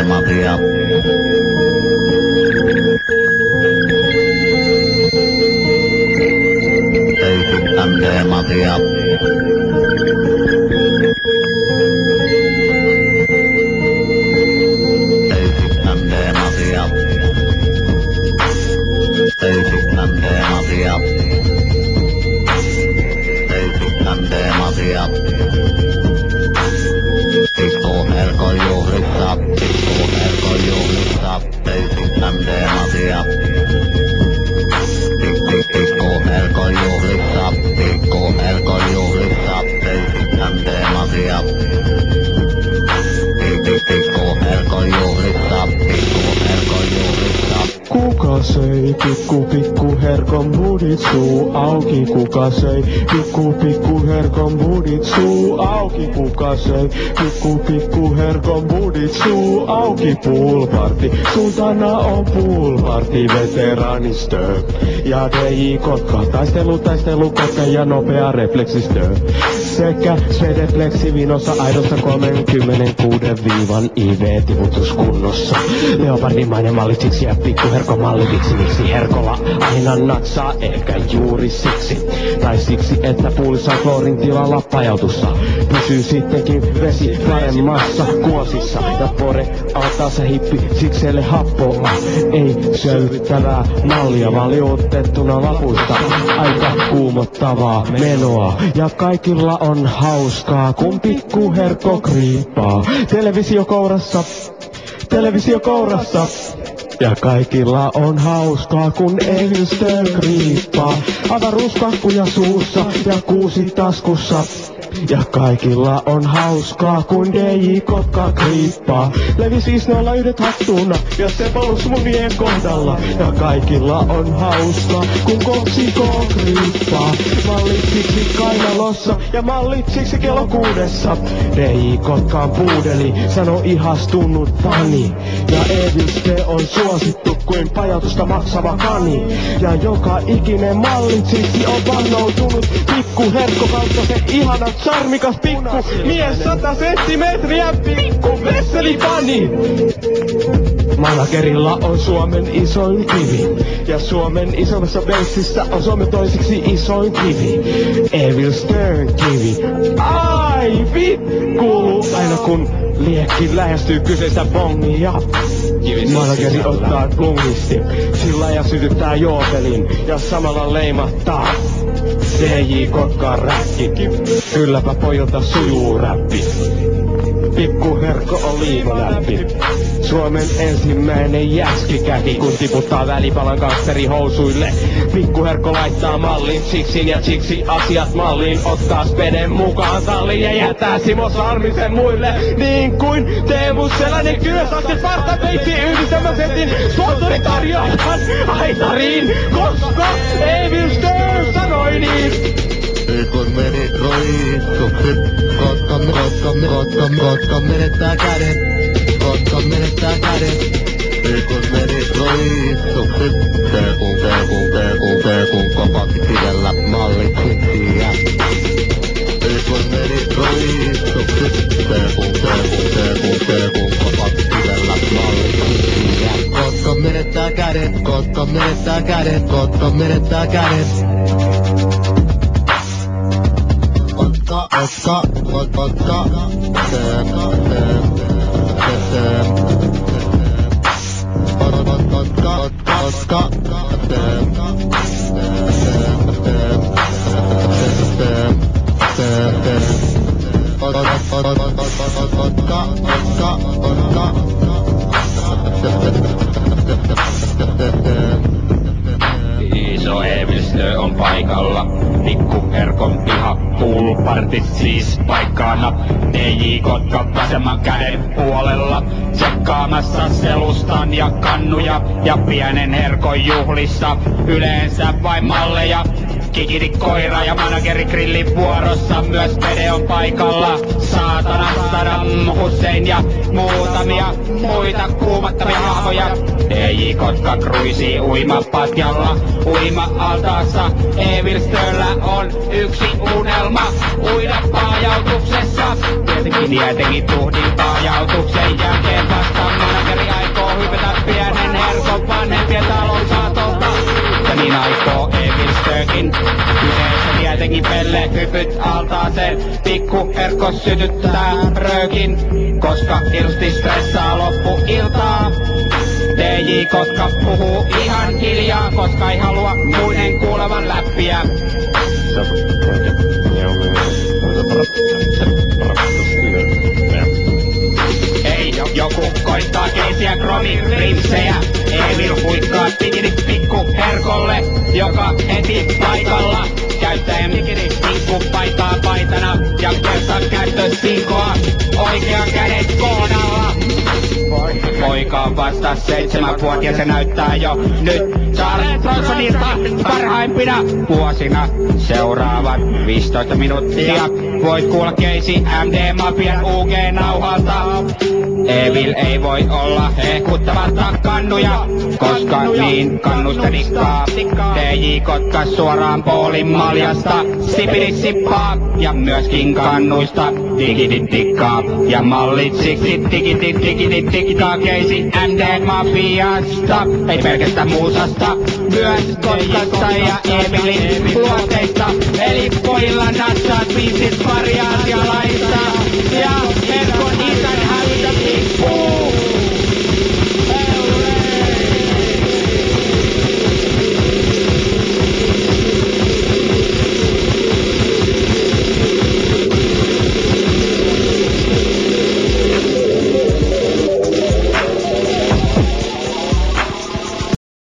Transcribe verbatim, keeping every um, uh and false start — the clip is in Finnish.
Matia. Basic M D Matia. Basic M D Matia. Basic M D Matia. Basic M D Matia. Pikku Herko juhlissa, Pikku Herko juhlissa, Basic M D Matia. Pikku Herko juhlissa, Pikku Herko juhlissa, Basic M D Matia. Pikku Herko juhlissa, Pikku Herko juhlissa. Kuka söi pikku pikku herkon budit suu auki? Kuka söi pikku pikku herkon budit suu auki? Kuka söi pikku pikku herkon budit suu auki? Poolparty, sultana on poolparty veteranistö. Ja D J Kotka, taistelu taistelu kotka ja nopea refleksistö. Sekä Svedeflexi vinossa aidossa kolmekymmentäkuuden viivan I V-tivutuskunnossa. Leopardimainen mallitsiksi ja pikku herko mallitiksi. Miksi herkolla aina natsaa? Ehkä juuri siksi. Tai siksi, että puulissa on kloorin tilalla pajautussa. Pysyy sittenkin vesi paremmassa kuosissa. Ja pore altaa se hippi sikselle happoa. Ei söyryttävää mallia, vaan liuotettuna lapuista. Aika kuumottavaa menoa. Ja kaikilla on hauskaa, kun pikku herkko kriippaa. Televisio kourassa, televisio kourassa. Ja kaikilla on hauskaa, kun Evilstö kriippaa. Avaruuskakkuja suussa ja kuusi taskussa. Ja kaikilla on hauskaa, kun D J Kotka kriippaa. Levi siis noilla yhdet hattuna ja se polus munien kohdalla. Ja kaikilla on hauskaa, kun Kopsiko kriippaa. Mallitsiksi kainalossa ja mallitsiksi kello kuudessa. D J Kotkaan puudeli, sano ihastunut fani. Ja Evilstö on suosittu kuin pajautusta maksava kani. Ja joka ikinen mallitsiksi on vannoutunut pikku herkko kautta se ihanat charmikas pikku mies sata senttimetriä pikku vesselipani. Managerilla on Suomen isoin kivi. Ja Suomen isommassa beississä on Suomen toisiksi isoin kivi. Evilstön kivi. Ai vit! Kuuluu aina kun liekki lähestyy kyseistä bongia. Manageri ottaa klungisti sillä ja sytyttää joopelin ja samalla leimattaa D J Kotkaan räkki. Kylläpä pojilta sujuu räppi. Pikku herkko on liimaläppi. Suomen ensimmäinen jäskikäki, kun tiputtaa välipalan gangsterihousuille. Pikku herkko laittaa mallin chiksin ja chiksi asiat malliin. Ottaa speden mukaan salliin ja jättää Simo Sarmisen muille. Niin kuin Teemu Selänen Kyösaksen partapeitsi yhdistelmäsetin sponsori tarjoajan aitariin. Koska Evilstö sanoi niin. Kun meni roiskukset, Kotka, Kotka, Kotka, Kotka menettää käden, Kotka menettää käden. Kun meni roiskukset, Teemu, Teemu, Teemu, Teemu, kopatti pidellä mallitsiksiä. Kun meni roiskukset, Teemu, Teemu, Teemu, Teemu, kopatti pidellä mallitsiksiä. Kotka menettää käden, Kotka menettää käden, Kotka menettää käden. Kotka, kotka, kotka, kotka, Iso Evilstö on paikalla. Pikku herkon piha, poolpartit siis paikkaana. D J Kotka vasemman käden puolella. Tsekkaamassa selustan ja kannuja. Ja pienen herkon juhlissa yleensä vain malleja. Kikidi koira ja manageri grillin vuorossa. Myös Pede on paikalla. Saatana, Saddam Hussein ja muutamia muita kuumattavia hahmoja. D J Kotka kruisii uimapatjalla. Uima-altaassa Evilstöllä on yksi unelma. Uida paajautuksessa. Tietenkin tietenkin tuhdin paajautuksen jälkeen vasta Sankeri aikoo hypätä pienen herkon vanhempien talon saatolta. Ja niin aikoo Evil Stökin. Kyseessä tietenkin Pelle hypyt altaaseen. Pikku herkko sytyttää röökin, koska ilusti stressaa loppuiltaa. D J Kotka puhuu ihan hiljaa, koska ei halua muiden kuulevan läppiä. Ei joku koittaa keisiä kromi rimsejä. Emil huikkaa tikidit pikku herkolle, joka heti paikalla käyttäen pikku paitaa paitana ja kertaa käyttösinkoa oikea kädet kohdalla. Poika on vasta seitsemänvuotias ja näyttää jo nyt Charles Bronsonilta parhaimpina vuosina. Seuraavat viisitoista minuuttia voit kuulla keisi M D-mafian U G-nauhalta. Evil ei voi olla hehkuttamatta kannuja, koska niin kannusta dikkaa. D J Kotka suoraan poolin maljasta sipidit sippaa ja myöskin kannuista digidit tikkaa. Ja mallit siksi digidit digidit tikkaa keisi M D-mafiasta. Ei pelkästään muusasta, myös Kotkasta ja Evilin luoteista. Eli pojilla nassaat viisit variaatialaista ja verko